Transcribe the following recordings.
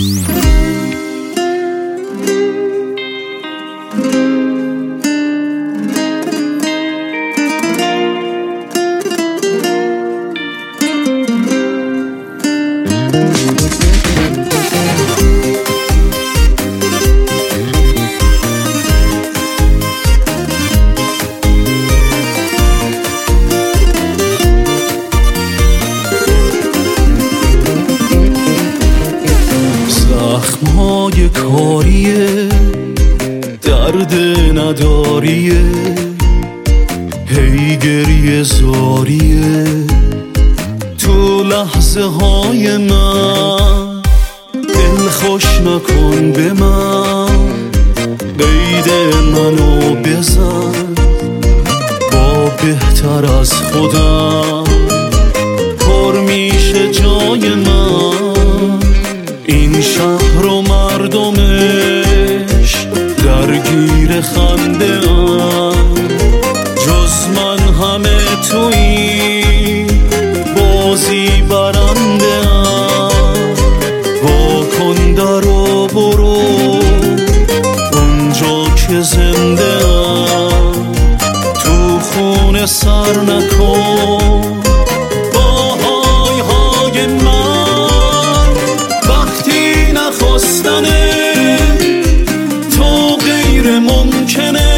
زخم‌های کاریه، درد نداریه، هی گریه زاریه تو لحظه های من. دل خوش نکن به من، قید منو بزن، با بهتر از خودم پر میشه جای من. این شهر و مردمش درگیر خنده ام، جز من همه تو این بازی برنده ام. وا کن در و برو اونجا که زنده ام، تو خونه سر نکن با های های من. وقتی نخواستنه تو غیر ممکنه،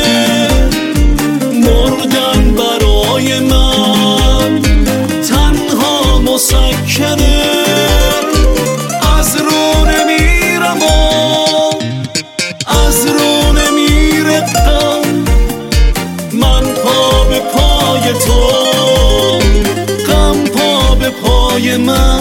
مردن برای من تنها مسکنه. از رو نمیرم و از رو نمیرم، من پا به پای تو، غم پا به پای من.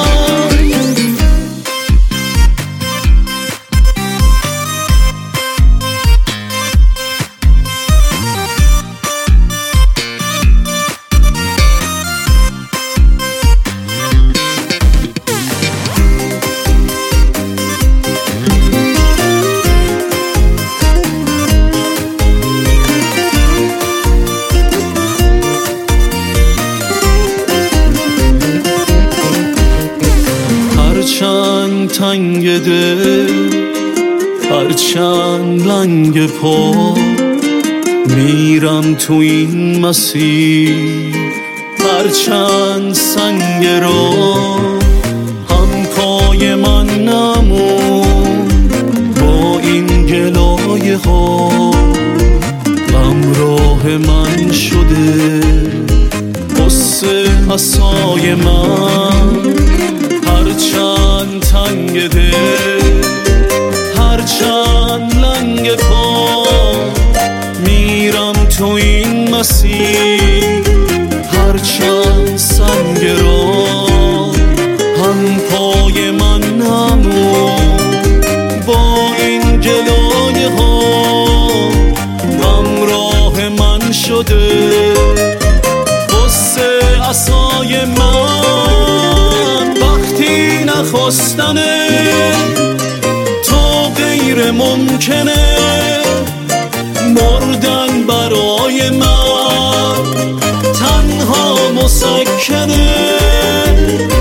هرچند تنگ دل، هرچند لنگ پا، میرم تو این مسیر. هرچند سنگ را هم پای من نمون، با این گلایه ها همراه من شده قصه عصای من. هرچند تنگ دل، هرچند لنگ پا، میرم تو این مسیر. هرچند سنگ را هم پای من نمون، با این گلایه ها همراه من شده قصه عصای من. وقتی نخواستنه تو غیر ممکنه، مردن برای من تنها مسکنه.